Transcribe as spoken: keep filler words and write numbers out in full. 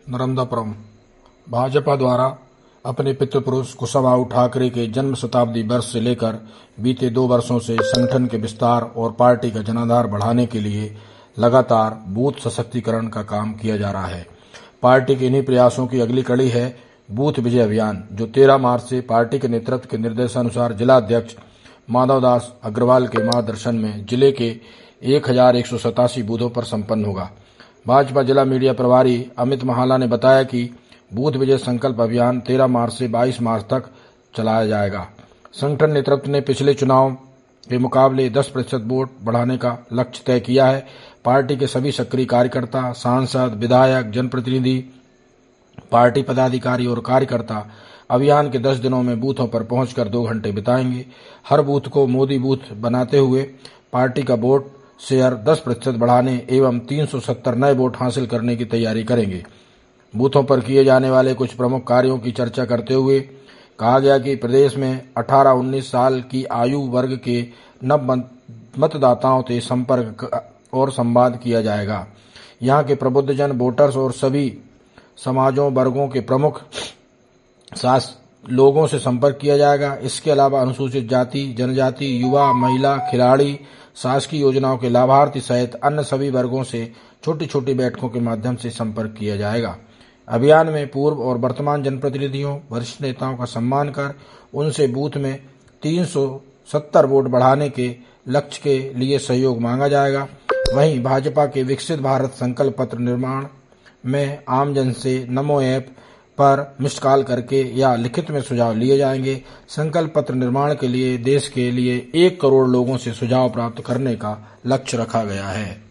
नर्मदापुरम भाजपा द्वारा अपने पितृपुरुष कुशवाहा ठाकरे के जन्म शताब्दी वर्ष से लेकर बीते दो वर्षों से संगठन के विस्तार और पार्टी का जनाधार बढ़ाने के लिए लगातार बूथ सशक्तिकरण का काम किया जा रहा है। पार्टी के इन्हीं प्रयासों की अगली कड़ी है बूथ विजय अभियान, जो तेरह मार्च से पार्टी के नेतृत्व के निर्देशानुसार जिला अध्यक्ष माधवदास अग्रवाल के मार्गदर्शन में जिले के एक हजार एक सौ सतासी बूथों पर संपन्न होगा। भाजपा जिला मीडिया प्रभारी अमित महाला ने बताया कि बूथ विजय संकल्प अभियान तेरह मार्च से बाईस मार्च तक चलाया जाएगा। संगठन नेतृत्व ने पिछले चुनाव के मुकाबले दस प्रतिशत वोट बढ़ाने का लक्ष्य तय किया है। पार्टी के सभी सक्रिय कार्यकर्ता, सांसद, विधायक, जनप्रतिनिधि, पार्टी पदाधिकारी और कार्यकर्ता अभियान के दस दिनों में बूथों पर पहुंचकर दो घंटे बिताएंगे। हर बूथ को मोदी बूथ बनाते हुए पार्टी का वोट शेयर दस प्रतिशत बढ़ाने एवं तीन सौ सत्तर नए वोट हासिल करने की तैयारी करेंगे। बूथों पर किए जाने वाले कुछ प्रमुख कार्यों की चर्चा करते हुए कहा गया कि प्रदेश में अठारह उन्नीस साल की आयु वर्ग के नव मतदाताओं से संपर्क और संवाद किया जाएगा। यहां के प्रबुद्धजन, वोटर्स और सभी समाजों वर्गों के प्रमुख लोगों से संपर्क किया जाएगा। इसके अलावा अनुसूचित जाति, जनजाति, युवा, महिला, खिलाड़ी, शासकीय योजनाओं के लाभार्थी सहित अन्य सभी वर्गों से छोटी छोटी बैठकों के माध्यम से संपर्क किया जाएगा। अभियान में पूर्व और वर्तमान जनप्रतिनिधियों, वरिष्ठ नेताओं का सम्मान कर उनसे बूथ में तीन सौ सत्तर वोट बढ़ाने के लक्ष्य के लिए सहयोग मांगा जाएगा। वहीं भाजपा के विकसित भारत संकल्प पत्र निर्माण में आमजन से नमो ऐप पर मिस्ड कॉल करके या लिखित में सुझाव लिए जाएंगे। संकल्प पत्र निर्माण के लिए देश के लिए एक करोड़ लोगों से सुझाव प्राप्त करने का लक्ष्य रखा गया है।